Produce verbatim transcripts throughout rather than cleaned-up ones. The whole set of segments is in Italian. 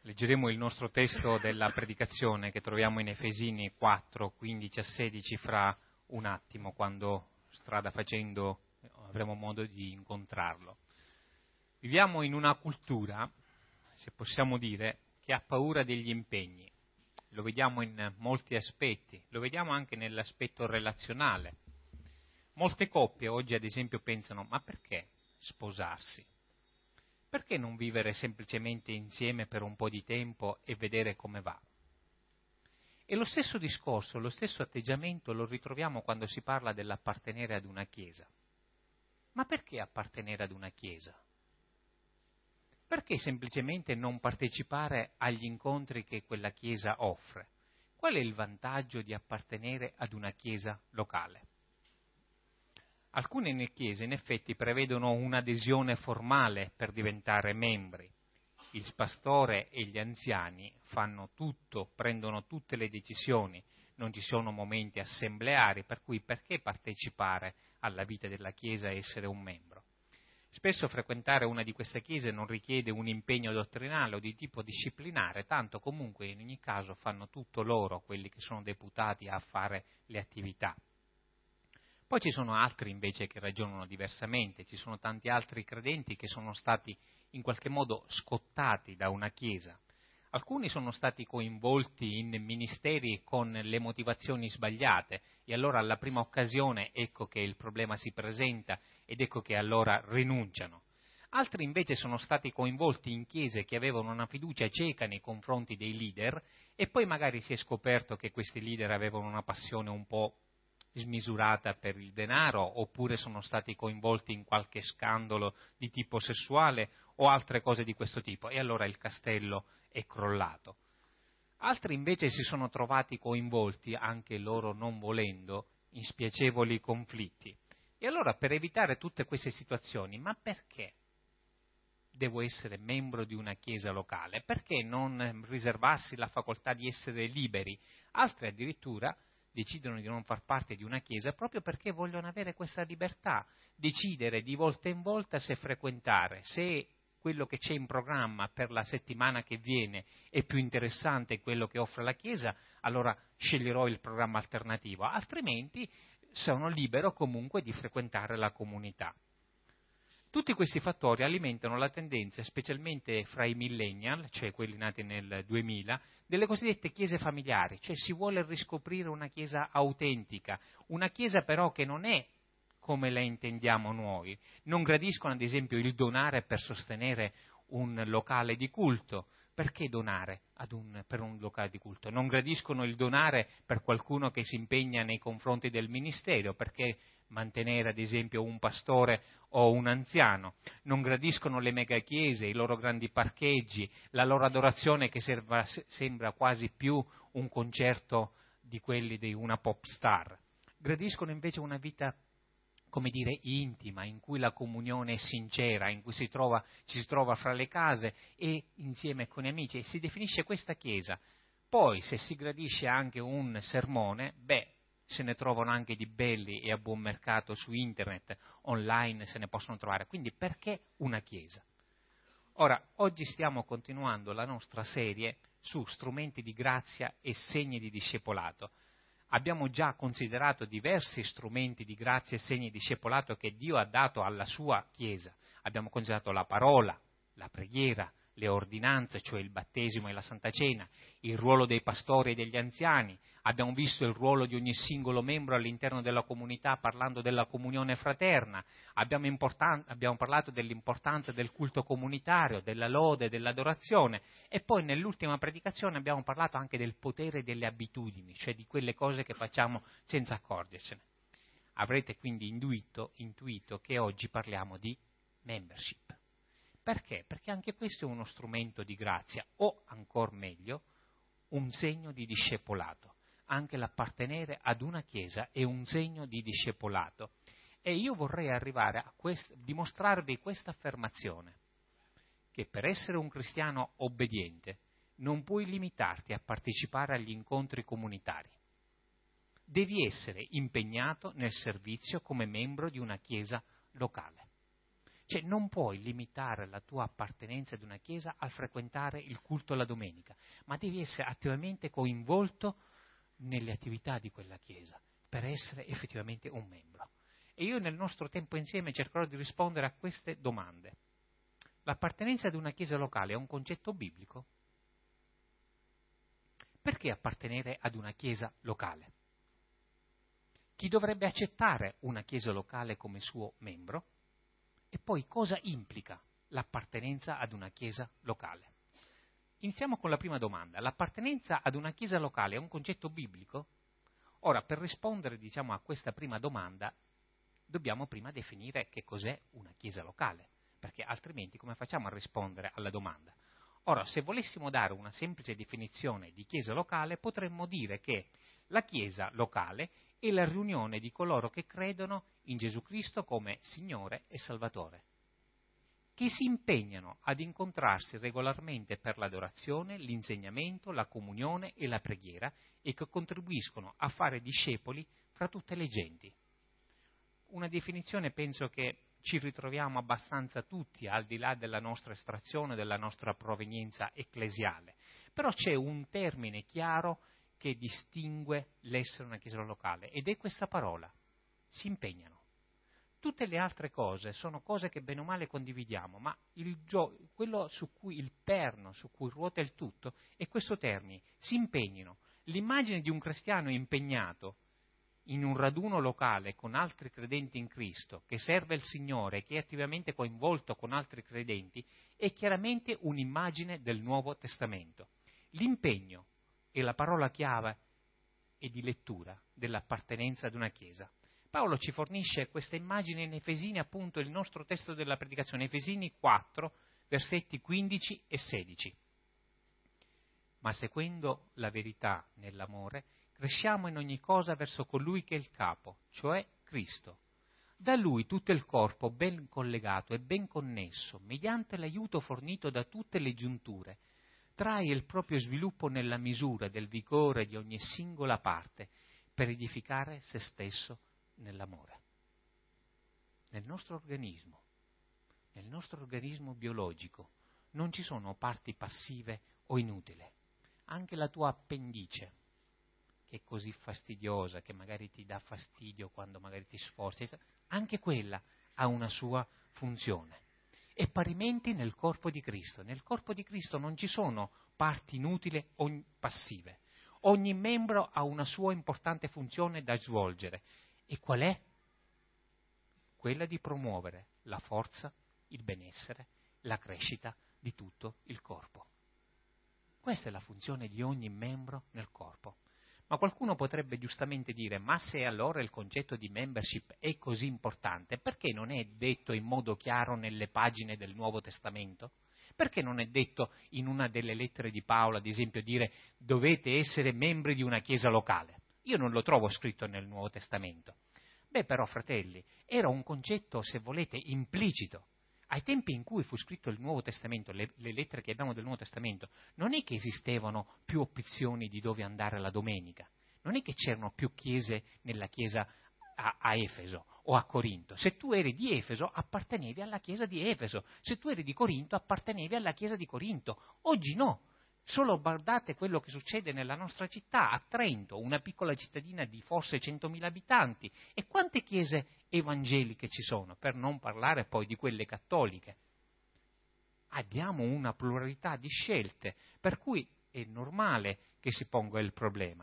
Leggeremo il nostro testo della predicazione che troviamo in Efesini quattro, quindici a sedici fra un attimo, quando strada facendo avremo modo di incontrarlo. Viviamo in una cultura, se possiamo dire, che ha paura degli impegni. Lo vediamo in molti aspetti, lo vediamo anche nell'aspetto relazionale. Molte coppie oggi, ad esempio, pensano: ma perché sposarsi? Perché non vivere semplicemente insieme per un po' di tempo e vedere come va? E lo stesso discorso, lo stesso atteggiamento lo ritroviamo quando si parla dell'appartenere ad una chiesa. Ma perché appartenere ad una chiesa? Perché semplicemente non partecipare agli incontri che quella chiesa offre? Qual è il vantaggio di appartenere ad una chiesa locale? Alcune chiese in effetti prevedono un'adesione formale per diventare membri. Il pastore e gli anziani fanno tutto, prendono tutte le decisioni, non ci sono momenti assembleari, per cui perché partecipare alla vita della chiesa e essere un membro? Spesso frequentare una di queste chiese non richiede un impegno dottrinale o di tipo disciplinare, tanto comunque in ogni caso fanno tutto loro, quelli che sono deputati a fare le attività. Poi ci sono altri invece che ragionano diversamente, ci sono tanti altri credenti che sono stati in qualche modo scottati da una chiesa. Alcuni sono stati coinvolti in ministeri con le motivazioni sbagliate e allora alla prima occasione ecco che il problema si presenta ed ecco che allora rinunciano. Altri invece sono stati coinvolti in chiese che avevano una fiducia cieca nei confronti dei leader e poi magari si è scoperto che questi leader avevano una passione un po' smisurata per il denaro, oppure sono stati coinvolti in qualche scandalo di tipo sessuale o altre cose di questo tipo, e allora il castello è crollato. Altri invece si sono trovati coinvolti, anche loro non volendo, in spiacevoli conflitti. E allora per evitare tutte queste situazioni, ma perché devo essere membro di una chiesa locale? Perché non riservarsi la facoltà di essere liberi? Altri addirittura decidono di non far parte di una chiesa proprio perché vogliono avere questa libertà, decidere di volta in volta se frequentare, se quello che c'è in programma per la settimana che viene è più interessante quello che offre la chiesa, allora sceglierò il programma alternativo, altrimenti sono libero comunque di frequentare la comunità. Tutti questi fattori alimentano la tendenza, specialmente fra i millennial, cioè quelli nati nel duemila, delle cosiddette chiese familiari, cioè si vuole riscoprire una chiesa autentica, una chiesa però che non è come la intendiamo noi. Non gradiscono ad esempio il donare per sostenere un locale di culto. Perché donare ad un, per un locale di culto? Non gradiscono il donare per qualcuno che si impegna nei confronti del ministero, perché mantenere ad esempio un pastore o un anziano. Non gradiscono le megachiese, i loro grandi parcheggi, la loro adorazione che serva, sembra quasi più un concerto di quelli di una pop star. Gradiscono invece una vita, come dire, intima, in cui la comunione è sincera, in cui si trova, ci si trova fra le case e insieme con gli amici, e si definisce questa chiesa. Poi, se si gradisce anche un sermone, beh, se ne trovano anche di belli e a buon mercato su internet, online se ne possono trovare. Quindi perché una chiesa? Ora, oggi stiamo continuando la nostra serie su strumenti di grazia e segni di discepolato. Abbiamo già considerato diversi strumenti di grazia e segni di discepolato che Dio ha dato alla sua Chiesa. Abbiamo considerato la parola, la preghiera, le ordinanze, cioè il battesimo e la Santa Cena, il ruolo dei pastori e degli anziani. Abbiamo visto il ruolo di ogni singolo membro all'interno della comunità parlando della comunione fraterna. Abbiamo, importan- abbiamo parlato dell'importanza del culto comunitario, della lode, dell'adorazione, e poi nell'ultima predicazione abbiamo parlato anche del potere delle abitudini, cioè di quelle cose che facciamo senza accorgercene. Avrete quindi intuito, intuito che oggi parliamo di membership. Perché? Perché anche questo è uno strumento di grazia, o ancor meglio, un segno di discepolato. Anche l'appartenere ad una chiesa è un segno di discepolato. E io vorrei arrivare a quest- dimostrarvi questa affermazione, che per essere un cristiano obbediente non puoi limitarti a partecipare agli incontri comunitari. Devi essere impegnato nel servizio come membro di una chiesa locale. Cioè non puoi limitare la tua appartenenza ad una chiesa al frequentare il culto la domenica, ma devi essere attivamente coinvolto nelle attività di quella chiesa per essere effettivamente un membro. E io nel nostro tempo insieme cercherò di rispondere a queste domande. L'appartenenza ad una chiesa locale è un concetto biblico? Perché appartenere ad una chiesa locale? Chi dovrebbe accettare una chiesa locale come suo membro? E poi cosa implica l'appartenenza ad una chiesa locale? Iniziamo con la prima domanda. L'appartenenza ad una chiesa locale è un concetto biblico? Ora, per rispondere, diciamo, a questa prima domanda, dobbiamo prima definire che cos'è una chiesa locale, perché altrimenti come facciamo a rispondere alla domanda? Ora, se volessimo dare una semplice definizione di chiesa locale, potremmo dire che la chiesa locale è la riunione di coloro che credono in Gesù Cristo come Signore e Salvatore, che si impegnano ad incontrarsi regolarmente per l'adorazione, l'insegnamento, la comunione e la preghiera e che contribuiscono a fare discepoli fra tutte le genti. Una definizione penso che ci ritroviamo abbastanza tutti, al di là della nostra estrazione, della nostra provenienza ecclesiale, però c'è un termine chiaro che distingue l'essere una chiesa locale, ed è questa parola: si impegnano. Tutte le altre cose sono cose che bene o male condividiamo, ma il gio- quello su cui il perno, su cui ruota il tutto, è questo termine: si impegnino. L'immagine di un cristiano impegnato in un raduno locale con altri credenti in Cristo, che serve il Signore, che è attivamente coinvolto con altri credenti, è chiaramente un'immagine del Nuovo Testamento. L'impegno è la parola chiave e di lettura dell'appartenenza ad una chiesa. Paolo ci fornisce questa immagine in Efesini, appunto il nostro testo della predicazione, Efesini quattro, versetti quindici e sedici. Ma seguendo la verità nell'amore, cresciamo in ogni cosa verso colui che è il capo, cioè Cristo. Da lui tutto il corpo, ben collegato e ben connesso, mediante l'aiuto fornito da tutte le giunture, trae il proprio sviluppo nella misura del vigore di ogni singola parte per edificare se stesso nell'amore. Nel nostro organismo, nel nostro organismo biologico, non ci sono parti passive o inutili. Anche la tua appendice, che è così fastidiosa, che magari ti dà fastidio quando magari ti sforzi, anche quella ha una sua funzione. E parimenti nel corpo di Cristo. Nel corpo di Cristo non ci sono parti inutili o passive. Ogni membro ha una sua importante funzione da svolgere. E qual è? Quella di promuovere la forza, il benessere, la crescita di tutto il corpo. Questa è la funzione di ogni membro nel corpo. Ma qualcuno potrebbe giustamente dire: ma se allora il concetto di membership è così importante, perché non è detto in modo chiaro nelle pagine del Nuovo Testamento? Perché non è detto in una delle lettere di Paolo, ad esempio, dire dovete essere membri di una chiesa locale? Io non lo trovo scritto nel Nuovo Testamento. Beh, però, fratelli, era un concetto, se volete, implicito. Ai tempi in cui fu scritto il Nuovo Testamento, le, le lettere che abbiamo del Nuovo Testamento, non è che esistevano più opzioni di dove andare la domenica, non è che c'erano più chiese nella chiesa a, a Efeso o a Corinto. Se tu eri di Efeso, appartenevi alla chiesa di Efeso, se tu eri di Corinto, appartenevi alla chiesa di Corinto. Oggi no. Solo guardate quello che succede nella nostra città, a Trento, una piccola cittadina di forse centomila abitanti, e quante chiese evangeliche ci sono, per non parlare poi di quelle cattoliche. Abbiamo una pluralità di scelte, per cui è normale che si ponga il problema.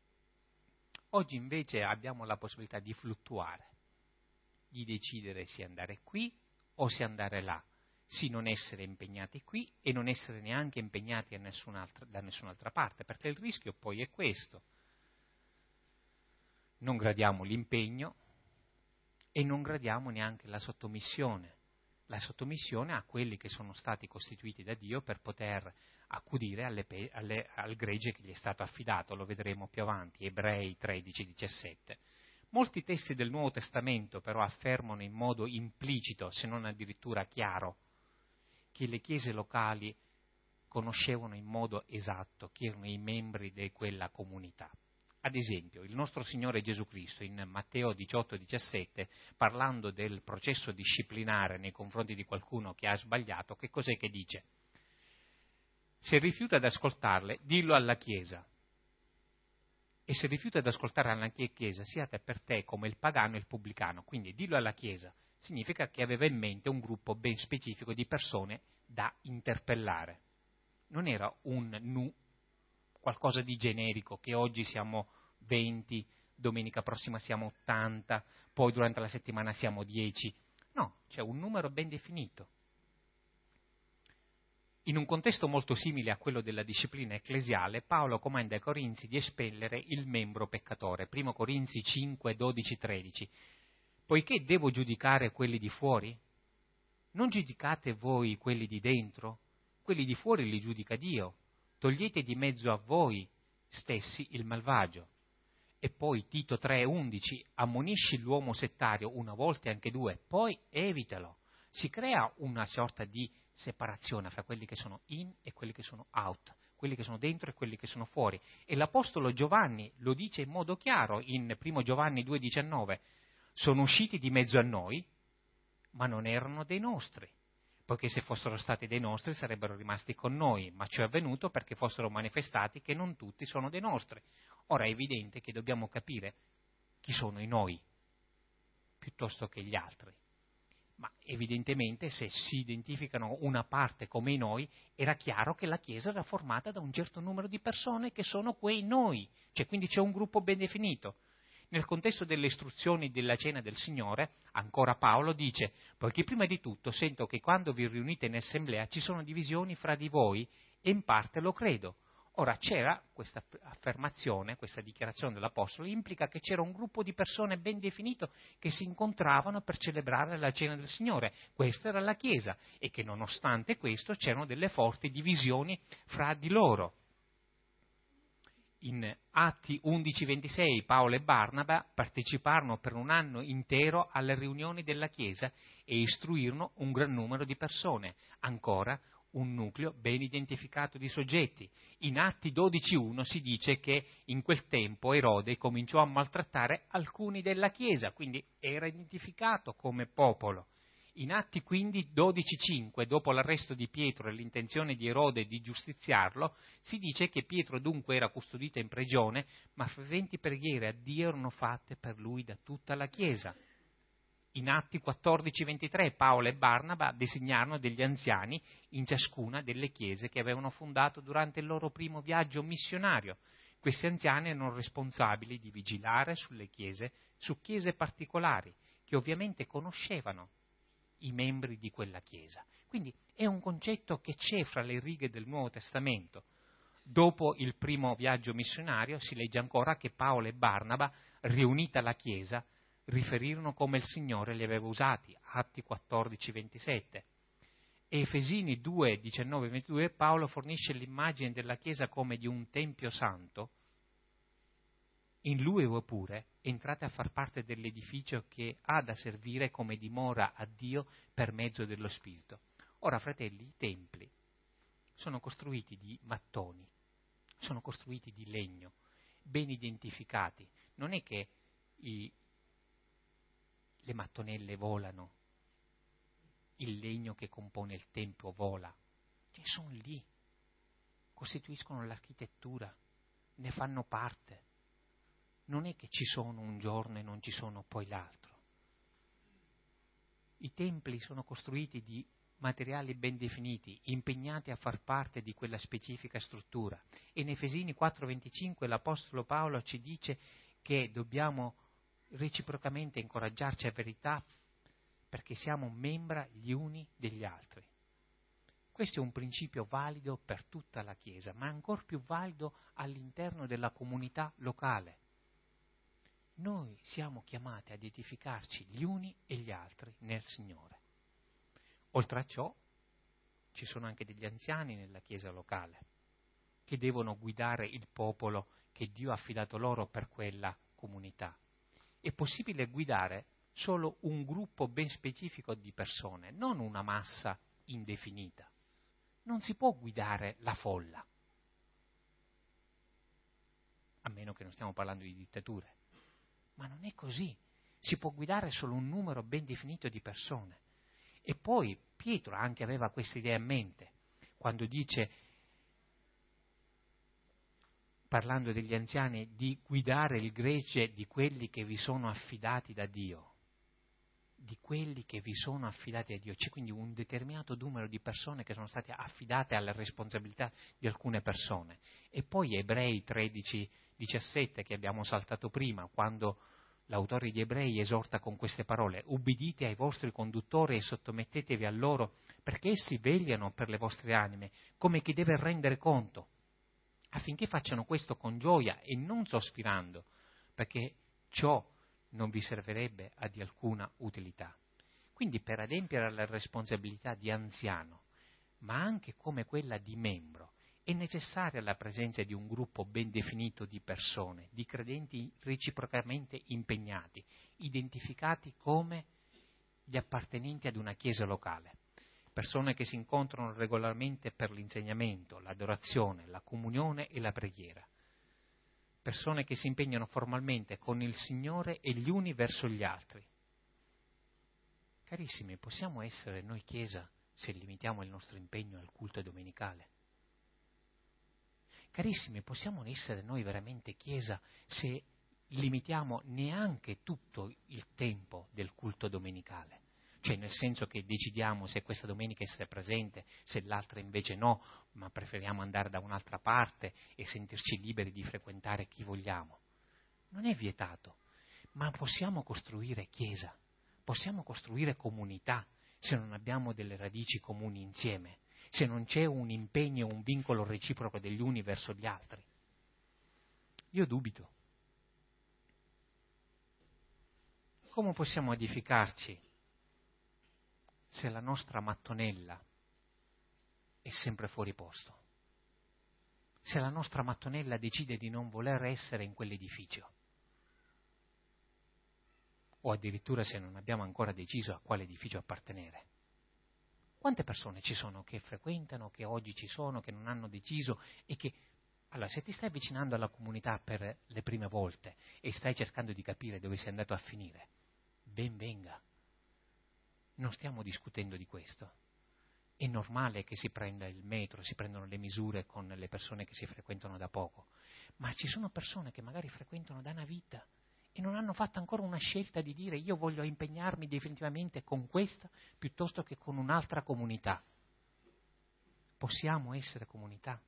Oggi invece abbiamo la possibilità di fluttuare, di decidere se andare qui o se andare là, sì non essere impegnati qui e non essere neanche impegnati a nessun'altra, da nessun'altra parte, perché il rischio poi è questo. Non gradiamo l'impegno e non gradiamo neanche la sottomissione, la sottomissione a quelli che sono stati costituiti da Dio per poter accudire alle, alle, al gregge che gli è stato affidato, lo vedremo più avanti, Ebrei tredici diciassette. Molti testi del Nuovo Testamento però affermano in modo implicito, se non addirittura chiaro, che le chiese locali conoscevano in modo esatto chi erano i membri di quella comunità. Ad esempio, il nostro Signore Gesù Cristo in Matteo diciotto diciassette, parlando del processo disciplinare nei confronti di qualcuno che ha sbagliato, che cos'è che dice? Se rifiuta di ascoltarle, dillo alla Chiesa. E se rifiuta di ascoltare alla Chiesa, siate per te come il pagano e il pubblicano. Quindi dillo alla Chiesa significa che aveva in mente un gruppo ben specifico di persone da interpellare. Non era un nu, qualcosa di generico, che oggi siamo venti, domenica prossima siamo ottanta, poi durante la settimana siamo dieci. No, c'è un numero ben definito. In un contesto molto simile a quello della disciplina ecclesiale, Paolo comanda ai Corinzi di espellere il membro peccatore. Primo Corinzi cinque, dodici, tredici. Poiché devo giudicare quelli di fuori? Non giudicate voi quelli di dentro? Quelli di fuori li giudica Dio. Togliete di mezzo a voi stessi il malvagio. E poi Tito tre, undici, ammonisci l'uomo settario una volta e anche due, poi evitalo. Si crea una sorta di separazione fra quelli che sono in e quelli che sono out, quelli che sono dentro e quelli che sono fuori. E l'Apostolo Giovanni lo dice in modo chiaro in primo Giovanni due diciannove, sono usciti di mezzo a noi, ma non erano dei nostri, poiché se fossero stati dei nostri sarebbero rimasti con noi, ma ciò è avvenuto perché fossero manifestati che non tutti sono dei nostri. Ora è evidente che dobbiamo capire chi sono i noi, piuttosto che gli altri. Ma evidentemente se si identificano una parte come i noi, era chiaro che la Chiesa era formata da un certo numero di persone che sono quei noi, cioè quindi c'è un gruppo ben definito. Nel contesto delle istruzioni della cena del Signore, ancora Paolo dice, poiché prima di tutto sento che quando vi riunite in assemblea ci sono divisioni fra di voi e in parte lo credo. Ora c'era questa affermazione, questa dichiarazione dell'Apostolo, implica che c'era un gruppo di persone ben definito che si incontravano per celebrare la cena del Signore. Questa era la Chiesa e che nonostante questo c'erano delle forti divisioni fra di loro. In Atti undici ventisei Paolo e Barnaba parteciparono per un anno intero alle riunioni della Chiesa e istruirono un gran numero di persone. Ancora un nucleo ben identificato di soggetti. In Atti dodici uno si dice che in quel tempo Erode cominciò a maltrattare alcuni della Chiesa, quindi era identificato come popolo. In Atti quindi dodici cinque, dopo l'arresto di Pietro e l'intenzione di Erode di giustiziarlo, si dice che Pietro dunque era custodito in prigione, ma ferventi preghiere a Dio erano fatte per lui da tutta la Chiesa. In Atti quattordici ventitré Paolo e Barnaba designarono degli anziani in ciascuna delle chiese che avevano fondato durante il loro primo viaggio missionario. Questi anziani erano responsabili di vigilare sulle chiese, su chiese particolari, che ovviamente conoscevano i membri di quella chiesa. Quindi è un concetto che c'è fra le righe del Nuovo Testamento. Dopo il primo viaggio missionario si legge ancora che Paolo e Barnaba, riunita la chiesa, riferirono come il Signore li aveva usati, Atti quattordici ventisette. E Efesini due diciannove ventidue Paolo fornisce l'immagine della Chiesa come di un tempio santo. In lui voi pure entrate a far parte dell'edificio che ha da servire come dimora a Dio per mezzo dello Spirito. Ora, fratelli, i templi sono costruiti di mattoni, sono costruiti di legno, ben identificati. Non è che i le mattonelle volano, il legno che compone il tempio vola, cioè sono lì, costituiscono l'architettura, ne fanno parte. Non è che ci sono un giorno e non ci sono poi l'altro. I templi sono costruiti di materiali ben definiti, impegnati a far parte di quella specifica struttura. E in Efesini quattro venticinque l'Apostolo Paolo ci dice che dobbiamo reciprocamente incoraggiarci a verità perché siamo membra gli uni degli altri. Questo è un principio valido per tutta la Chiesa, ma ancor più valido all'interno della comunità locale. Noi siamo chiamati ad edificarci gli uni e gli altri nel Signore. Oltre a ciò, ci sono anche degli anziani nella Chiesa locale che devono guidare il popolo che Dio ha affidato loro per quella comunità. È possibile guidare solo un gruppo ben specifico di persone, non una massa indefinita. Non si può guidare la folla. a meno che non stiamo parlando di dittature. Ma non è così. Si può guidare solo un numero ben definito di persone. E poi Pietro anche aveva questa idea in mente, quando dice, parlando degli anziani, di guidare il gregge di quelli che vi sono affidati da Dio. Di quelli che vi sono affidati a Dio. C'è quindi un determinato numero di persone che sono state affidate alla responsabilità di alcune persone. E poi Ebrei tredici diciassette, che abbiamo saltato prima, quando l'autore di Ebrei esorta con queste parole: ubbidite ai vostri conduttori e sottomettetevi a loro, perché essi vegliano per le vostre anime, come chi deve rendere conto, affinché facciano questo con gioia e non sospirando, perché ciò non vi servirebbe a di alcuna utilità. Quindi per adempiere alla responsabilità di anziano, ma anche come quella di membro, è necessaria la presenza di un gruppo ben definito di persone, di credenti reciprocamente impegnati, identificati come gli appartenenti ad una chiesa locale. Persone che si incontrano regolarmente per l'insegnamento, l'adorazione, la comunione e la preghiera. Persone che si impegnano formalmente con il Signore e gli uni verso gli altri. Carissimi, possiamo essere noi Chiesa se limitiamo il nostro impegno al culto domenicale? Carissimi, possiamo essere noi veramente Chiesa se limitiamo neanche tutto il tempo del culto domenicale? Cioè nel senso che decidiamo se questa domenica essere presente, se l'altra invece no, ma preferiamo andare da un'altra parte e sentirci liberi di frequentare chi vogliamo. Non è vietato, ma possiamo costruire Chiesa, possiamo costruire comunità se non abbiamo delle radici comuni insieme, se non c'è un impegno, un vincolo reciproco degli uni verso gli altri. Io dubito. Come possiamo edificarci se la nostra mattonella è sempre fuori posto? Se la nostra mattonella decide di non voler essere in quell'edificio? O addirittura se non abbiamo ancora deciso a quale edificio appartenere? Quante persone ci sono che frequentano, che oggi ci sono, che non hanno deciso e che... Allora, se ti stai avvicinando alla comunità per le prime volte e stai cercando di capire dove sei andato a finire, ben venga. Non stiamo discutendo di questo. È normale che si prenda il metro, si prendono le misure con le persone che si frequentano da poco, ma ci sono persone che magari frequentano da una vita e non hanno fatto ancora una scelta di dire io voglio impegnarmi definitivamente con questa piuttosto che con un'altra comunità. Possiamo essere comunità.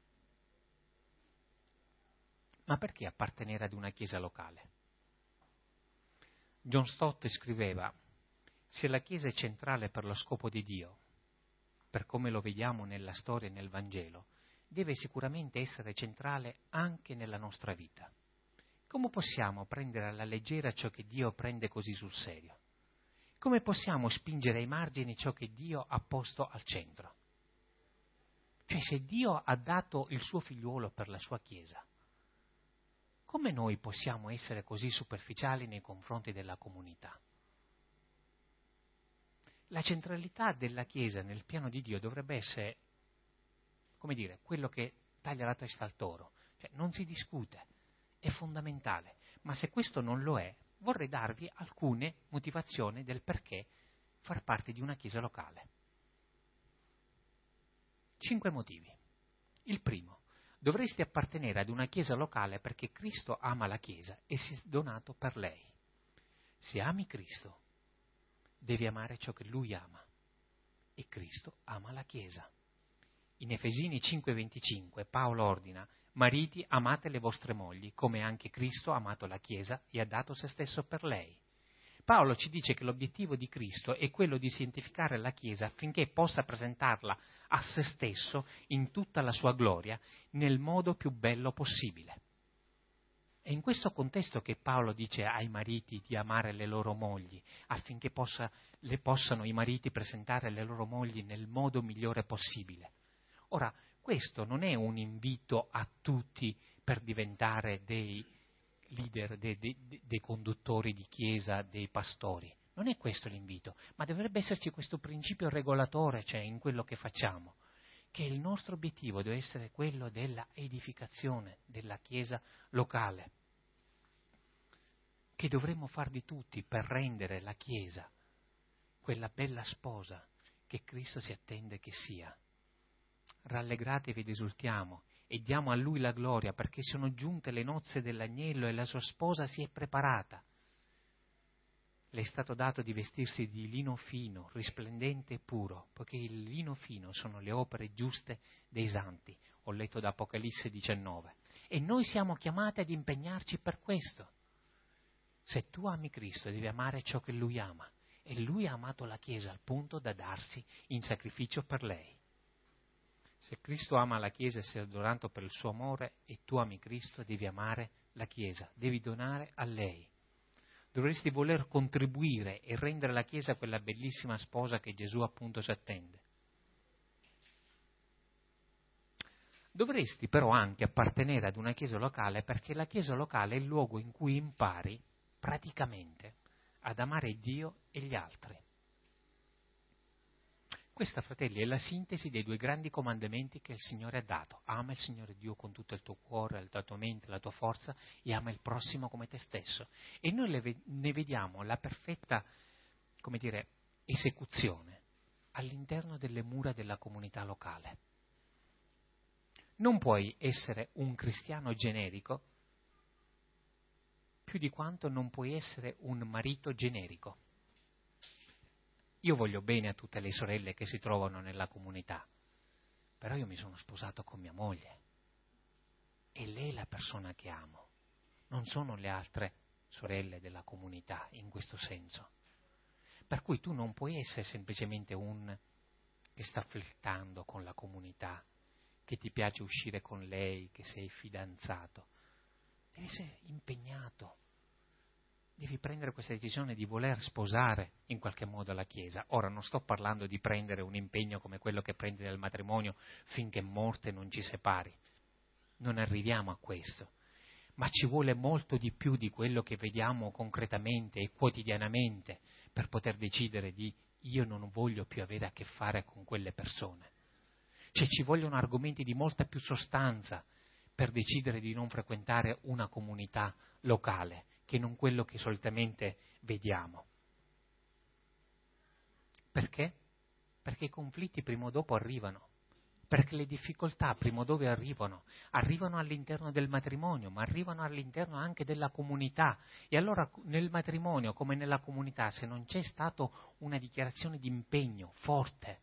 Ma perché appartenere ad una chiesa locale? John Stott scriveva: se la chiesa è centrale per lo scopo di Dio, per come lo vediamo nella storia e nel Vangelo, deve sicuramente essere centrale anche nella nostra vita. Come possiamo prendere alla leggera ciò che Dio prende così sul serio? Come possiamo spingere ai margini ciò che Dio ha posto al centro? Cioè, se Dio ha dato il suo figliuolo per la sua Chiesa, come noi possiamo essere così superficiali nei confronti della comunità? La centralità della Chiesa nel piano di Dio dovrebbe essere, come dire, quello che taglia la testa al toro. Cioè, non si discute, è fondamentale. Ma se questo non lo è, vorrei darvi alcune motivazioni del perché far parte di una Chiesa locale. Cinque motivi. Il primo: dovresti appartenere ad una Chiesa locale perché Cristo ama la Chiesa e si è donato per lei. Se ami Cristo, devi amare ciò che Lui ama. E Cristo ama la Chiesa. In Efesini cinque venticinque Paolo ordina: mariti, amate le vostre mogli, come anche Cristo ha amato la Chiesa e ha dato se stesso per lei. Paolo ci dice che l'obiettivo di Cristo è quello di santificare la Chiesa affinché possa presentarla a se stesso in tutta la sua gloria, nel modo più bello possibile. È in questo contesto che Paolo dice ai mariti di amare le loro mogli, affinché possa, le possano i mariti presentare le loro mogli nel modo migliore possibile. Ora, questo non è un invito a tutti per diventare dei leader, dei, dei, dei conduttori di chiesa, dei pastori. Non è questo l'invito, ma dovrebbe esserci questo principio regolatore, cioè in quello che facciamo, che il nostro obiettivo deve essere quello della edificazione della Chiesa locale, che dovremmo far di tutti per rendere la Chiesa quella bella sposa che Cristo si attende che sia. Rallegratevi ed esultiamo e diamo a Lui la gloria, perché sono giunte le nozze dell'agnello e la sua sposa si è preparata. Le è stato dato di vestirsi di lino fino, risplendente e puro, poiché il lino fino sono le opere giuste dei santi. Ho letto da Apocalisse diciannove. E noi siamo chiamati ad impegnarci per questo. Se tu ami Cristo, devi amare ciò che Lui ama. E Lui ha amato la Chiesa al punto da darsi in sacrificio per lei. Se Cristo ama la Chiesa e si è adorato per il suo amore, e tu ami Cristo, devi amare la Chiesa, devi donare a lei. Dovresti voler contribuire e rendere la Chiesa quella bellissima sposa che Gesù appunto si attende. Dovresti però anche appartenere ad una Chiesa locale, perché la Chiesa locale è il luogo in cui impari praticamente ad amare Dio e gli altri. Questa, fratelli, è la sintesi dei due grandi comandamenti che il Signore ha dato. Ama il Signore Dio con tutto il tuo cuore, la tua mente, la tua forza, e ama il prossimo come te stesso. E noi le, ne vediamo la perfetta, come dire, esecuzione all'interno delle mura della comunità locale. Non puoi essere un cristiano generico più di quanto non puoi essere un marito generico. Io voglio bene a tutte le sorelle che si trovano nella comunità, però io mi sono sposato con mia moglie e lei è la persona che amo, non sono le altre sorelle della comunità in questo senso. Per cui tu non puoi essere semplicemente un che sta flirtando con la comunità, che ti piace uscire con lei, che sei fidanzato. Devi essere impegnato. Devi prendere questa decisione di voler sposare in qualche modo la Chiesa. Ora non sto parlando di prendere un impegno come quello che prendi nel matrimonio finché morte non ci separi. Non arriviamo a questo. Ma ci vuole molto di più di quello che vediamo concretamente e quotidianamente per poter decidere di io non voglio più avere a che fare con quelle persone. Cioè ci vogliono argomenti di molta più sostanza per decidere di non frequentare una comunità locale, che non quello che solitamente vediamo. Perché? Perché i conflitti prima o dopo arrivano, perché le difficoltà prima o dopo arrivano, arrivano all'interno del matrimonio, ma arrivano all'interno anche della comunità. E allora nel matrimonio come nella comunità, se non c'è stata una dichiarazione di impegno forte,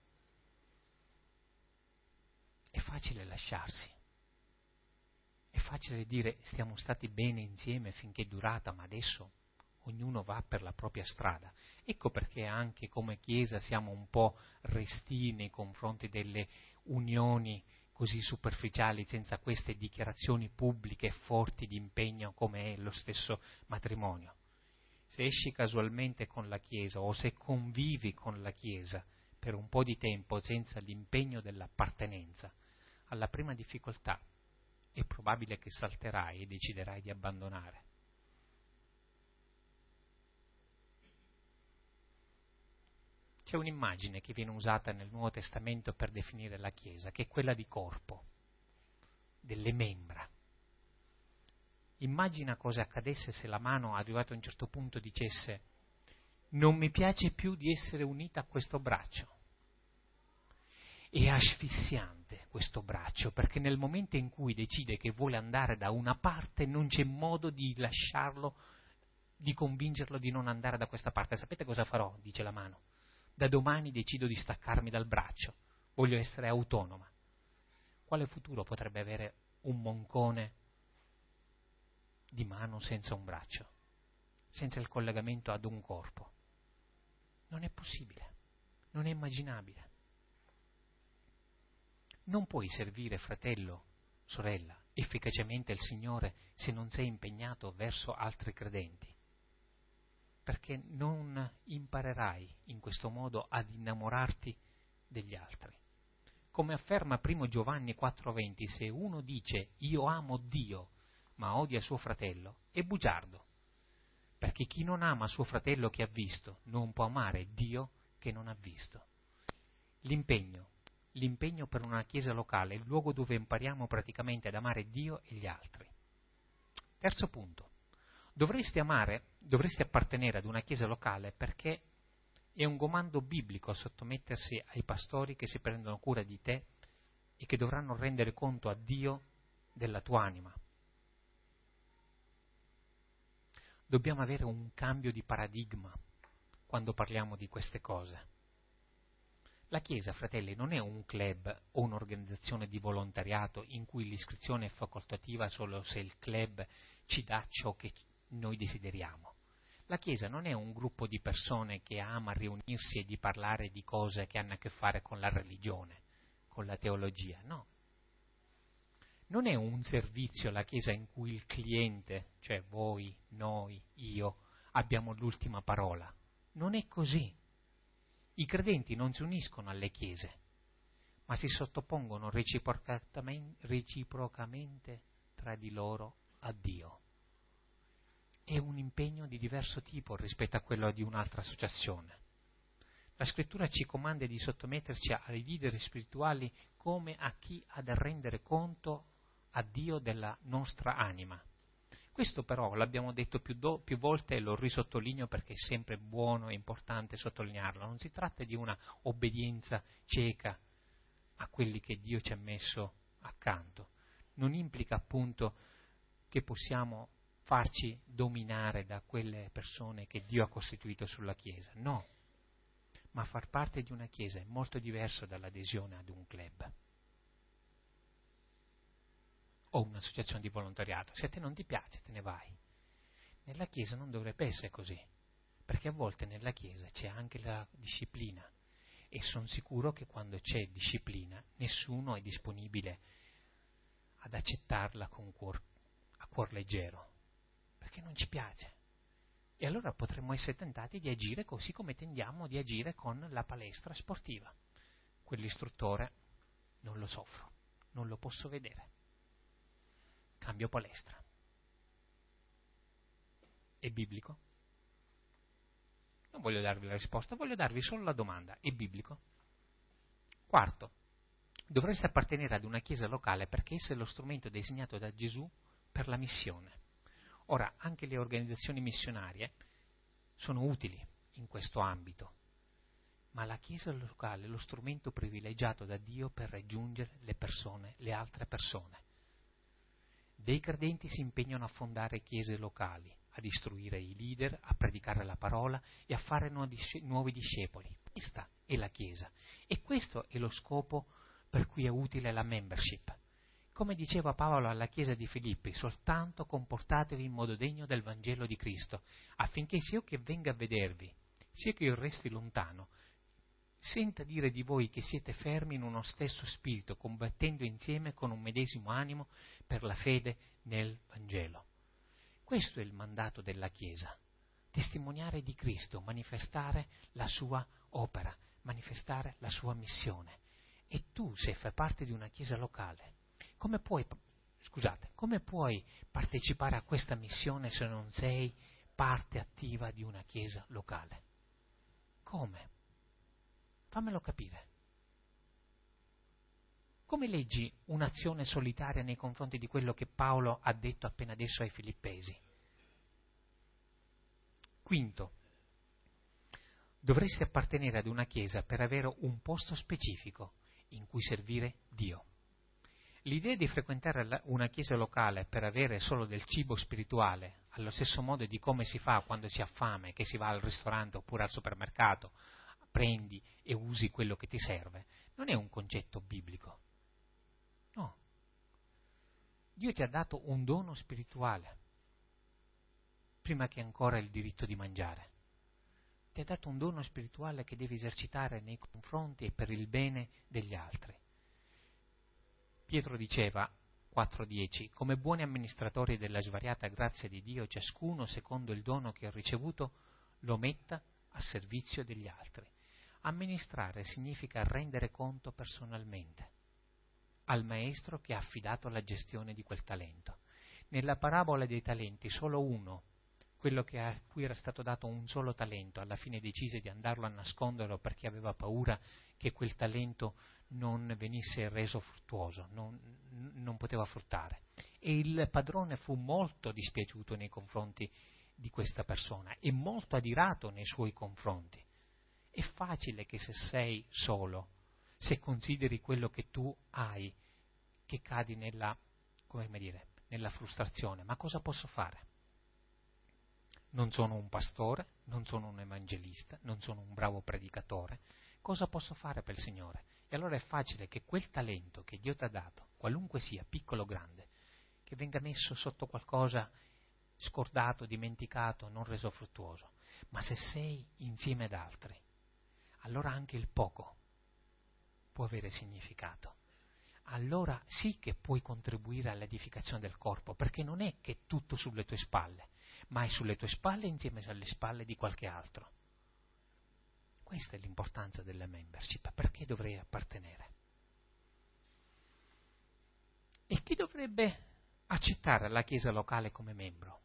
è facile lasciarsi. È facile dire stiamo stati bene insieme finché è durata, ma adesso ognuno va per la propria strada. Ecco perché anche come Chiesa siamo un po' restii nei confronti delle unioni così superficiali, senza queste dichiarazioni pubbliche forti di impegno come è lo stesso matrimonio. Se esci casualmente con la Chiesa o se convivi con la Chiesa per un po' di tempo senza l'impegno dell'appartenenza, alla prima difficoltà è probabile che salterai e deciderai di abbandonare. C'è un'immagine che viene usata nel Nuovo Testamento per definire la Chiesa, che è quella di corpo, delle membra. Immagina cosa accadesse se la mano, arrivato a un certo punto, dicesse non mi piace più di essere unita a questo braccio. È asfissiante questo braccio, perché nel momento in cui decide che vuole andare da una parte non c'è modo di lasciarlo, di convincerlo di non andare da questa parte. Sapete cosa farò? Dice la mano. Da domani decido di staccarmi dal braccio, voglio essere autonoma. Quale futuro potrebbe avere un moncone di mano senza un braccio, senza il collegamento ad un corpo? Non è possibile, non è immaginabile. Non puoi servire, fratello, sorella, efficacemente il Signore se non sei impegnato verso altri credenti, perché non imparerai in questo modo ad innamorarti degli altri. Come afferma primo Giovanni quattro venti, se uno dice io amo Dio ma odia suo fratello, è bugiardo, perché chi non ama suo fratello che ha visto non può amare Dio che non ha visto. L'impegno l'impegno per una chiesa locale è il luogo dove impariamo praticamente ad amare Dio e gli altri. Terzo punto. Dovresti amare, dovresti appartenere ad una chiesa locale perché è un comando biblico sottomettersi ai pastori che si prendono cura di te e che dovranno rendere conto a Dio della tua anima. Dobbiamo avere un cambio di paradigma quando parliamo di queste cose. La Chiesa, fratelli, non è un club o un'organizzazione di volontariato in cui l'iscrizione è facoltativa solo se il club ci dà ciò che noi desideriamo. La Chiesa non è un gruppo di persone che ama riunirsi e di parlare di cose che hanno a che fare con la religione, con la teologia, no. Non è un servizio la Chiesa in cui il cliente, cioè voi, noi, io, abbiamo l'ultima parola. Non è così. I credenti non si uniscono alle chiese, ma si sottopongono reciprocamente, reciprocamente tra di loro a Dio. È un impegno di diverso tipo rispetto a quello di un'altra associazione. La Scrittura ci comanda di sottometterci ai leader spirituali come a chi ha da rendere conto a Dio della nostra anima. Questo però l'abbiamo detto più, do, più volte e lo risottolineo perché è sempre buono e importante sottolinearlo. Non si tratta di una obbedienza cieca a quelli che Dio ci ha messo accanto. Non implica appunto che possiamo farci dominare da quelle persone che Dio ha costituito sulla Chiesa. No, ma far parte di una Chiesa è molto diverso dall'adesione ad un club o un'associazione di volontariato. Se a te non ti piace, te ne vai. Nella Chiesa non dovrebbe essere così, perché a volte nella Chiesa c'è anche la disciplina e sono sicuro che quando c'è disciplina nessuno è disponibile ad accettarla con cuor, a cuor leggero, perché non ci piace. E allora potremmo essere tentati di agire così come tendiamo di agire con la palestra sportiva. Quell'istruttore non lo soffro, non lo posso vedere. Cambio palestra. È biblico? Non voglio darvi la risposta, voglio darvi solo la domanda. È biblico? Quarto, dovreste appartenere ad una chiesa locale perché essa è lo strumento designato da Gesù per la missione. Ora, anche le organizzazioni missionarie sono utili in questo ambito, ma la chiesa locale è lo strumento privilegiato da Dio per raggiungere le persone, le altre persone. Dei credenti si impegnano a fondare chiese locali, ad istruire i leader, a predicare la parola e a fare nuovi discepoli. Questa è la Chiesa e questo è lo scopo per cui è utile la membership. Come diceva Paolo alla Chiesa di Filippi, soltanto comportatevi in modo degno del Vangelo di Cristo, affinché sia io che venga a vedervi, sia che io resti lontano, senta dire di voi che siete fermi in uno stesso spirito, combattendo insieme con un medesimo animo per la fede nel Vangelo. Questo è il mandato della Chiesa, testimoniare di Cristo, manifestare la sua opera, manifestare la sua missione. E tu, se fai parte di una Chiesa locale, come puoi, scusate, come puoi partecipare a questa missione se non sei parte attiva di una Chiesa locale? Come? Fammelo capire. Come leggi un'azione solitaria nei confronti di quello che Paolo ha detto appena adesso ai Filippesi? Quinto, dovresti appartenere ad una chiesa per avere un posto specifico in cui servire Dio. L'idea di frequentare una chiesa locale per avere solo del cibo spirituale, allo stesso modo di come si fa quando si ha fame, che si va al ristorante oppure al supermercato, prendi e usi quello che ti serve, non è un concetto biblico. No. Dio ti ha dato un dono spirituale, prima che ancora il diritto di mangiare. Ti ha dato un dono spirituale che devi esercitare nei confronti e per il bene degli altri. Pietro diceva, quattro dieci, come buoni amministratori della svariata grazia di Dio, ciascuno, secondo il dono che ha ricevuto, lo metta a servizio degli altri. Amministrare significa rendere conto personalmente al maestro che ha affidato la gestione di quel talento. Nella parabola dei talenti solo uno quello che a cui era stato dato un solo talento, alla fine decise di andarlo a nasconderlo perché aveva paura che quel talento non venisse reso fruttuoso, non, non poteva fruttare. E il padrone fu molto dispiaciuto nei confronti di questa persona e molto adirato nei suoi confronti. È facile che se sei solo, se consideri quello che tu hai, che cadi nella, come dire, nella frustrazione. Ma cosa posso fare? Non sono un pastore, non sono un evangelista, non sono un bravo predicatore. Cosa posso fare per il Signore? E allora è facile che quel talento che Dio ti ha dato, qualunque sia, piccolo o grande, che venga messo sotto qualcosa scordato, dimenticato, non reso fruttuoso. Ma se sei insieme ad altri, allora anche il poco può avere significato. Allora sì che puoi contribuire all'edificazione del corpo, perché non è che è tutto sulle tue spalle, ma è sulle tue spalle insieme alle spalle di qualche altro. Questa è l'importanza della membership, perché dovrei appartenere. E chi dovrebbe accettare la Chiesa locale come membro?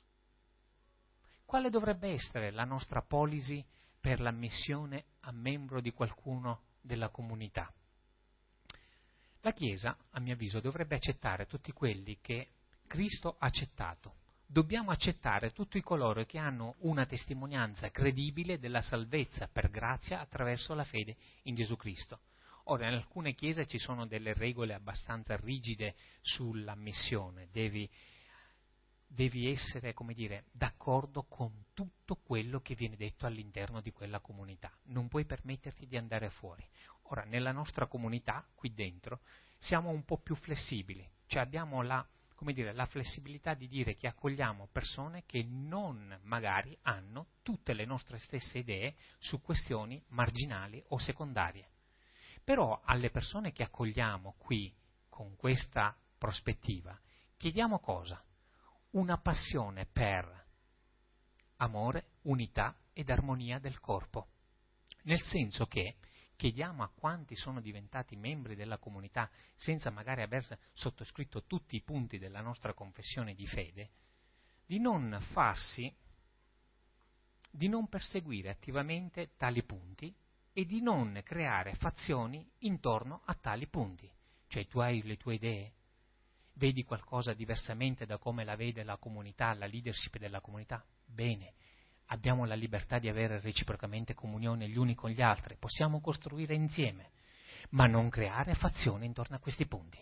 Quale dovrebbe essere la nostra policy per l'ammissione a membro di qualcuno della comunità? La Chiesa, a mio avviso, dovrebbe accettare tutti quelli che Cristo ha accettato. Dobbiamo accettare tutti coloro che hanno una testimonianza credibile della salvezza per grazia attraverso la fede in Gesù Cristo. Ora, in alcune chiese ci sono delle regole abbastanza rigide sull'ammissione, devi, devi essere, come dire, d'accordo con tutto quello che viene detto all'interno di quella comunità, non puoi permetterti di andare fuori. Ora, nella nostra comunità, qui dentro, siamo un po' più flessibili, cioè abbiamo la, come dire, la flessibilità di dire che accogliamo persone che non magari hanno tutte le nostre stesse idee su questioni marginali o secondarie. Però alle persone che accogliamo qui con questa prospettiva chiediamo cosa? Una passione per amore, unità ed armonia del corpo, nel senso che chiediamo a quanti sono diventati membri della comunità senza magari aver sottoscritto tutti i punti della nostra confessione di fede, di non farsi, di non perseguire attivamente tali punti e di non creare fazioni intorno a tali punti. Cioè tu hai le tue idee, vedi qualcosa diversamente da come la vede la comunità, la leadership della comunità? Bene, abbiamo la libertà di avere reciprocamente comunione gli uni con gli altri, possiamo costruire insieme, ma non creare fazione intorno a questi punti,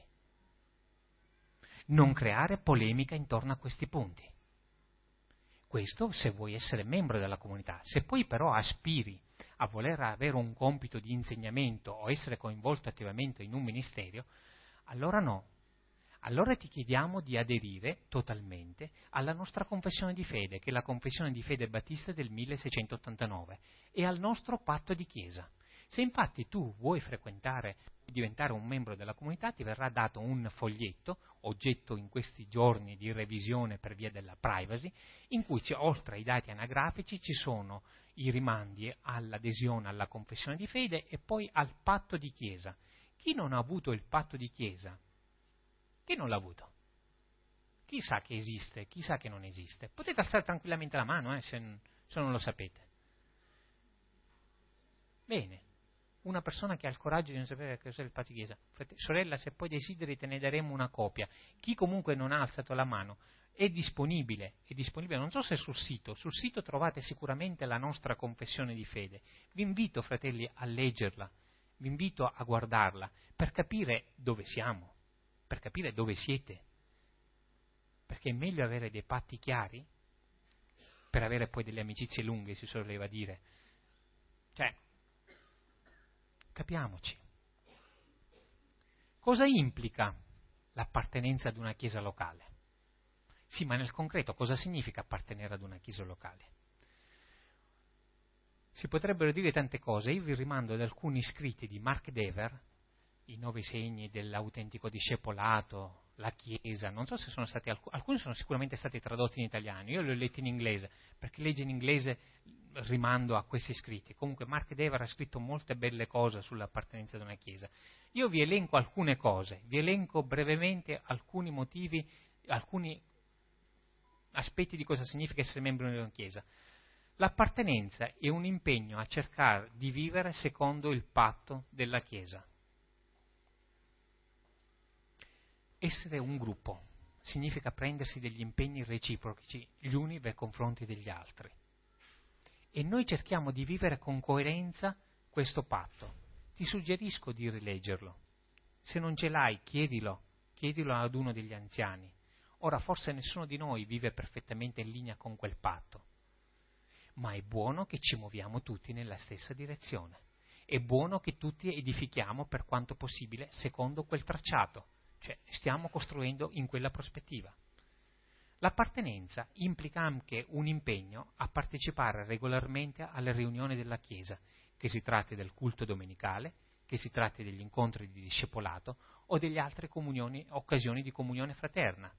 non creare polemica intorno a questi punti. Questo se vuoi essere membro della comunità. Se poi però aspiri a voler avere un compito di insegnamento o essere coinvolto attivamente in un ministero, allora no. Allora ti chiediamo di aderire totalmente alla nostra confessione di fede, che è la confessione di fede battista del milleseicentottantanove, e al nostro patto di chiesa. Se infatti tu vuoi frequentare e diventare un membro della comunità, ti verrà dato un foglietto, oggetto in questi giorni di revisione per via della privacy, in cui oltre ai dati anagrafici ci sono i rimandi all'adesione alla confessione di fede e poi al patto di chiesa. Chi non ha avuto il patto di chiesa? Chi non l'ha avuto? Chi sa che esiste? Chi sa che non esiste? Potete alzare tranquillamente la mano, eh, se, se non lo sapete. Bene, una persona che ha il coraggio di non sapere che cos'è il patto di chiesa. Sorella, se poi desideri te ne daremo una copia. Chi comunque non ha alzato la mano è disponibile, è disponibile, non so se sul sito, sul sito trovate sicuramente la nostra confessione di fede. Vi invito, fratelli, a leggerla, vi invito a guardarla per capire dove siamo, per capire dove siete, perché è meglio avere dei patti chiari per avere poi delle amicizie lunghe, si soleva dire. Cioè, capiamoci. Cosa implica l'appartenenza ad una chiesa locale? Sì, ma nel concreto cosa significa appartenere ad una chiesa locale? Si potrebbero dire tante cose, io vi rimando ad alcuni scritti di Mark Dever, i nove segni dell'autentico discepolato, la Chiesa, non so se sono stati, alc- alcuni sono sicuramente stati tradotti in italiano, io li ho letti in inglese, perché legge in inglese rimando a questi scritti. Comunque Mark Dever ha scritto molte belle cose sull'appartenenza ad una Chiesa. Io vi elenco alcune cose, vi elenco brevemente alcuni motivi, alcuni aspetti di cosa significa essere membro di una Chiesa. L'appartenenza è un impegno a cercare di vivere secondo il patto della Chiesa. Essere un gruppo significa prendersi degli impegni reciproci gli uni nei confronti degli altri. E noi cerchiamo di vivere con coerenza questo patto. Ti suggerisco di rileggerlo. Se non ce l'hai, chiedilo, chiedilo ad uno degli anziani. Ora, forse nessuno di noi vive perfettamente in linea con quel patto, ma è buono che ci muoviamo tutti nella stessa direzione. È buono che tutti edifichiamo per quanto possibile secondo quel tracciato, cioè stiamo costruendo in quella prospettiva. L'appartenenza implica anche un impegno a partecipare regolarmente alle riunioni della Chiesa, che si tratti del culto domenicale, che si tratti degli incontri di discepolato o delle altre comunioni, occasioni di comunione fraterna.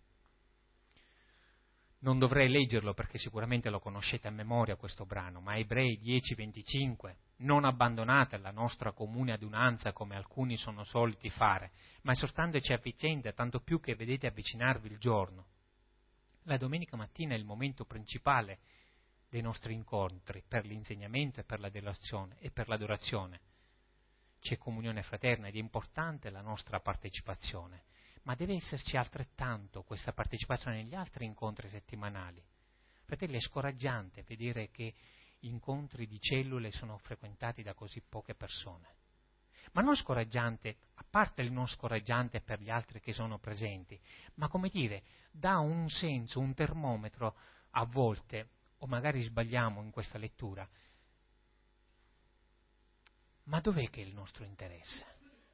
Non dovrei leggerlo perché sicuramente lo conoscete a memoria questo brano, ma Ebrei dieci venticinque, non abbandonate la nostra comune adunanza come alcuni sono soliti fare, ma esortandoci a vicenda, tanto più che vedete avvicinarvi il giorno. La domenica mattina è il momento principale dei nostri incontri per l'insegnamento e per la devozione e per l'adorazione. C'è comunione fraterna ed è importante la nostra partecipazione, ma deve esserci altrettanto questa partecipazione negli altri incontri settimanali. Fratelli, è scoraggiante vedere che incontri di cellule sono frequentati da così poche persone. Ma non scoraggiante, a parte il non scoraggiante per gli altri che sono presenti, ma come dire, dà un senso, un termometro a volte, o magari sbagliamo in questa lettura, ma dov'è che è il nostro interesse?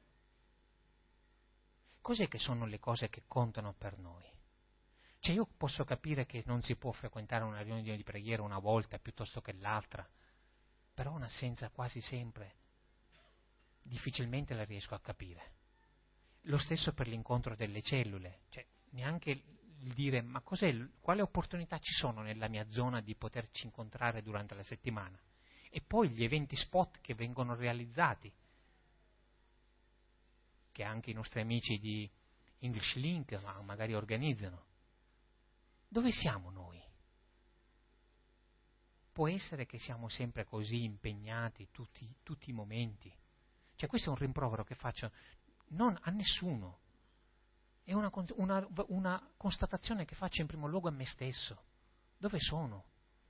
Cos'è che sono le cose che contano per noi? Cioè io posso capire che non si può frequentare una riunione di preghiera una volta piuttosto che l'altra, però un'assenza quasi sempre difficilmente la riesco a capire. Lo stesso per l'incontro delle cellule, cioè neanche il dire ma cos'è, quale opportunità ci sono nella mia zona di poterci incontrare durante la settimana? E poi gli eventi spot che vengono realizzati, che anche i nostri amici di English Link magari organizzano. Dove siamo noi? Può essere che siamo sempre così impegnati tutti, tutti i momenti? Cioè questo è un rimprovero che faccio non a nessuno, è una, una, una constatazione che faccio in primo luogo a me stesso. Dove sono?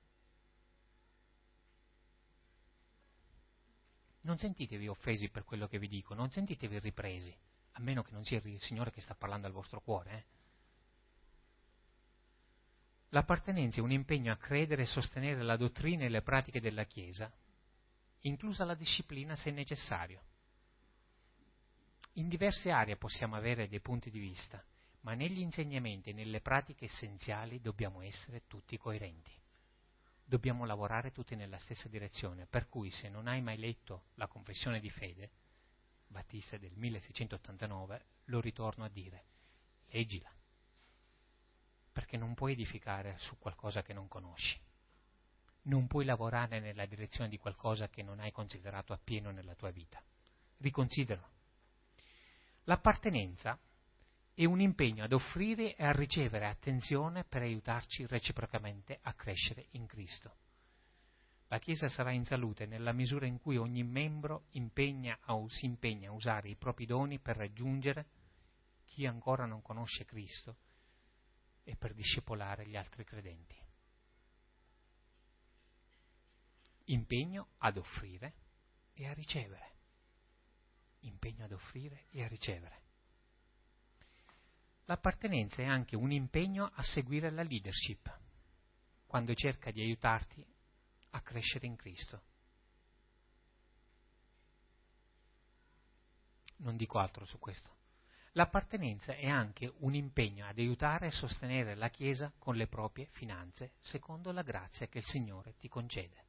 Non sentitevi offesi per quello che vi dico, non sentitevi ripresi, a meno che non sia il Signore che sta parlando al vostro cuore. Eh? L'appartenenza è un impegno a credere e sostenere la dottrina e le pratiche della Chiesa, inclusa la disciplina se necessario. In diverse aree possiamo avere dei punti di vista, ma negli insegnamenti e nelle pratiche essenziali dobbiamo essere tutti coerenti. Dobbiamo lavorare tutti nella stessa direzione, per cui se non hai mai letto la Confessione di Fede, Battista del milleseicentottantanove, lo ritorno a dire, leggila, perché non puoi edificare su qualcosa che non conosci, non puoi lavorare nella direzione di qualcosa che non hai considerato appieno nella tua vita. Riconsideralo. L'appartenenza è un impegno ad offrire e a ricevere attenzione per aiutarci reciprocamente a crescere in Cristo. La Chiesa sarà in salute nella misura in cui ogni membro impegna a, si impegna a usare i propri doni per raggiungere chi ancora non conosce Cristo e per discepolare gli altri credenti. Impegno ad offrire e a ricevere. Impegno ad offrire e a ricevere. L'appartenenza è anche un impegno a seguire la leadership, quando cerca di aiutarti a crescere in Cristo. Non dico altro su questo. L'appartenenza è anche un impegno ad aiutare e sostenere la Chiesa con le proprie finanze, secondo la grazia che il Signore ti concede.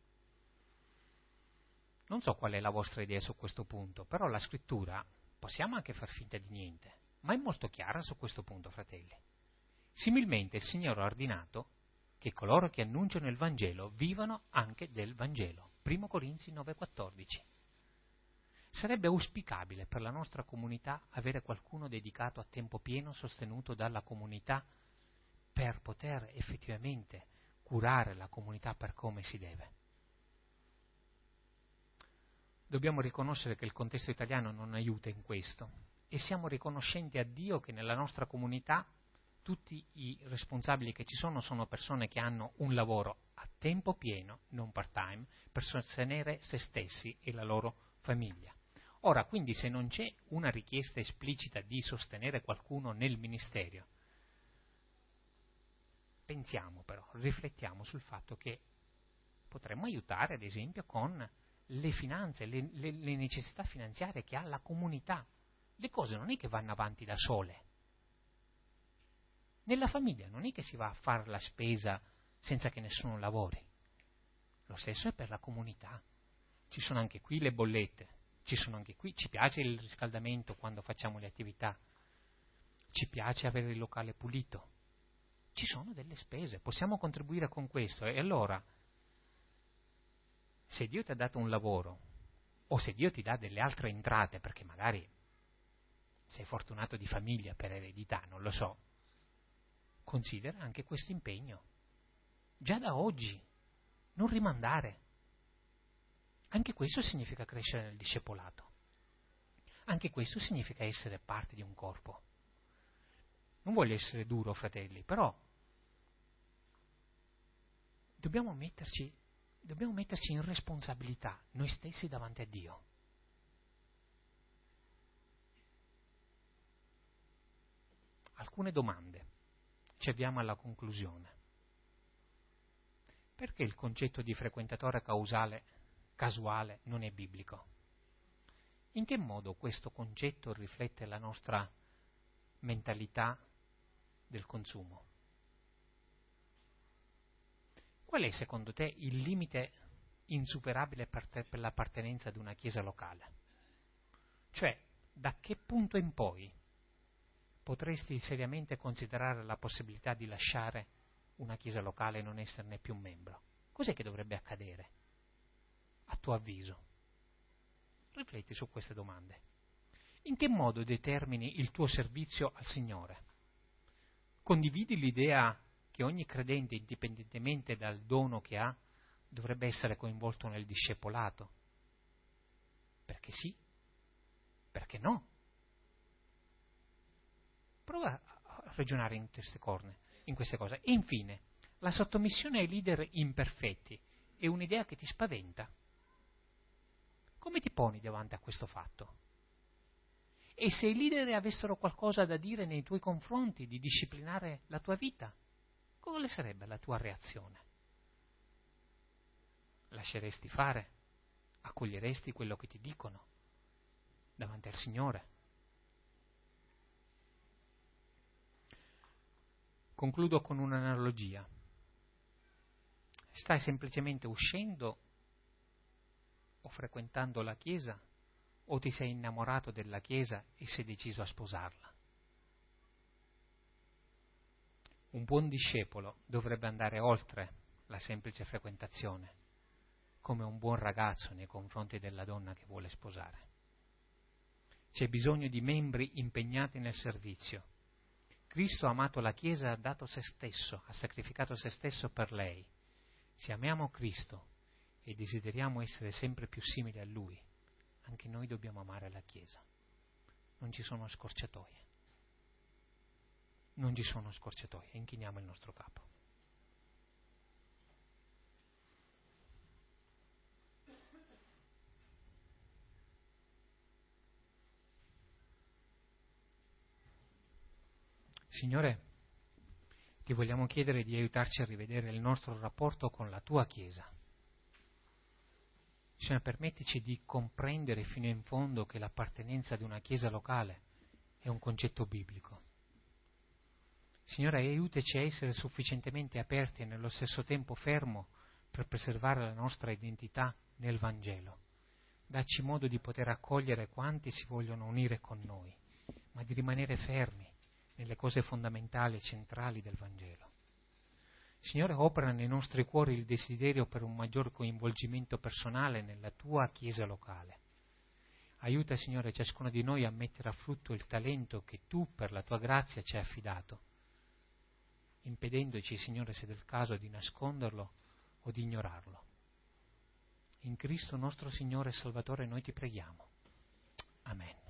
Non so qual è la vostra idea su questo punto, però la Scrittura possiamo anche far finta di niente, ma è molto chiara su questo punto, fratelli. Similmente il Signore ha ordinato che coloro che annunciano il Vangelo vivano anche del Vangelo. Primo Corinzi nove quattordici. Sarebbe auspicabile per la nostra comunità avere qualcuno dedicato a tempo pieno sostenuto dalla comunità per poter effettivamente curare la comunità per come si deve. Dobbiamo riconoscere che il contesto italiano non aiuta in questo e siamo riconoscenti a Dio che nella nostra comunità tutti i responsabili che ci sono sono persone che hanno un lavoro a tempo pieno, non part-time, per sostenere se stessi e la loro famiglia. Ora, quindi, se non c'è una richiesta esplicita di sostenere qualcuno nel ministero, pensiamo però, riflettiamo sul fatto che potremmo aiutare, ad esempio, con le finanze, le, le, le necessità finanziarie che ha la comunità. Le cose non è che vanno avanti da sole. Nella famiglia non è che si va a fare la spesa senza che nessuno lavori. Lo stesso è per la comunità. Ci sono anche qui le bollette, ci sono anche qui, ci piace il riscaldamento quando facciamo le attività, ci piace avere il locale pulito. Ci sono delle spese, possiamo contribuire con questo. E allora, se Dio ti ha dato un lavoro, o se Dio ti dà delle altre entrate, perché magari sei fortunato di famiglia per eredità, non lo so, considera anche questo impegno. Già da oggi, non rimandare. Anche questo significa crescere nel discepolato. Anche questo significa essere parte di un corpo. Non voglio essere duro, fratelli, però dobbiamo metterci, dobbiamo metterci in responsabilità noi stessi davanti a Dio. Alcune domande. Ci avviamo alla conclusione. Perché il concetto di frequentatore causale, casuale non è biblico? In che modo questo concetto riflette la nostra mentalità del consumo? Qual è secondo te il limite insuperabile per, te, per l'appartenenza ad una chiesa locale? Cioè, da che punto in poi potresti seriamente considerare la possibilità di lasciare una chiesa locale e non esserne più membro? Cos'è che dovrebbe accadere, a tuo avviso? Rifletti su queste domande. In che modo determini il tuo servizio al Signore? Condividi l'idea che ogni credente, indipendentemente dal dono che ha, dovrebbe essere coinvolto nel discepolato? Perché sì? Perché no? Prova a ragionare in queste, corne, in queste cose. E infine, la sottomissione ai leader imperfetti è un'idea che ti spaventa? Come ti poni davanti a questo fatto? E se i leader avessero qualcosa da dire nei tuoi confronti, di disciplinare la tua vita, quale sarebbe la tua reazione? Lasceresti fare? Accoglieresti quello che ti dicono davanti al Signore? Concludo con un'analogia. Stai semplicemente uscendo o frequentando la Chiesa, o ti sei innamorato della Chiesa e sei deciso a sposarla? Un buon discepolo dovrebbe andare oltre la semplice frequentazione, come un buon ragazzo nei confronti della donna che vuole sposare. C'è bisogno di membri impegnati nel servizio. Cristo ha amato la Chiesa e ha dato se stesso, ha sacrificato se stesso per lei. Se amiamo Cristo e desideriamo essere sempre più simili a Lui, anche noi dobbiamo amare la Chiesa. Non ci sono scorciatoie. Non ci sono scorciatoie. Inchiniamo il nostro capo. Signore, ti vogliamo chiedere di aiutarci a rivedere il nostro rapporto con la tua Chiesa. Signore, permettici di comprendere fino in fondo che l'appartenenza ad una Chiesa locale è un concetto biblico. Signore, aiutaci a essere sufficientemente aperti e nello stesso tempo fermo per preservare la nostra identità nel Vangelo. Dacci modo di poter accogliere quanti si vogliono unire con noi, ma di rimanere fermi nelle cose fondamentali e centrali del Vangelo. Signore, opera nei nostri cuori il desiderio per un maggior coinvolgimento personale nella tua Chiesa locale. Aiuta, Signore, ciascuno di noi a mettere a frutto il talento che tu, per la tua grazia, ci hai affidato. impedendoci, Signore, se del caso, di nasconderlo o di ignorarlo. In Cristo nostro Signore e Salvatore noi ti preghiamo. Amen.